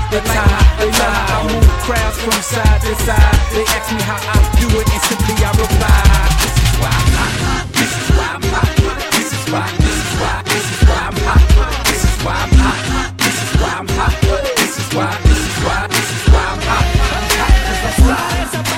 They like how I move crowds from side to side. They ask me how I do it, and simply I reply, this is why I'm hot. This is why I'm hot. This is why. This is why. This is why I'm hot. This is why I'm hot. This is why I'm hot. This is why. This is why. This is why I'm hot. I'm hot 'cause I'm fly.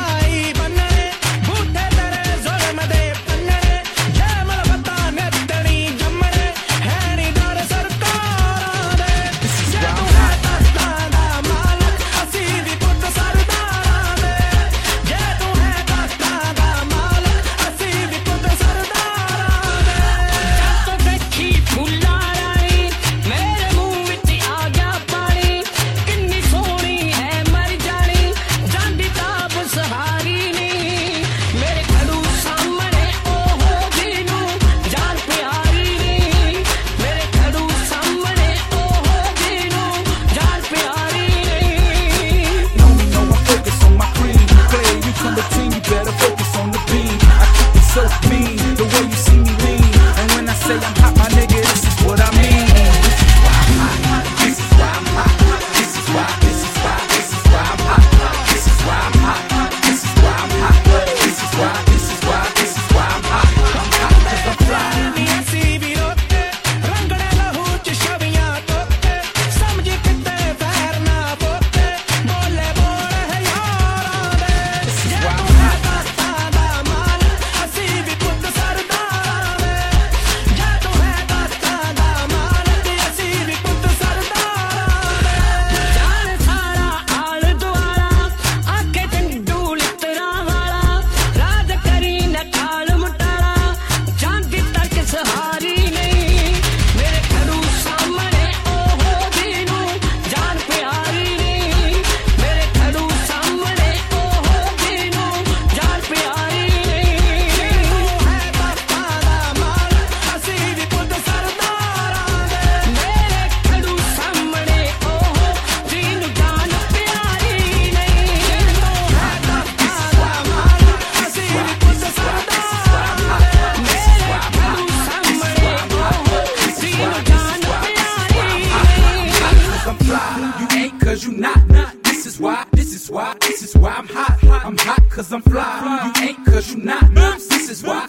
You not. This is why. This is why. This is why I'm hot. I'm hot 'cause I'm fly. You ain't 'cause you not. This is why.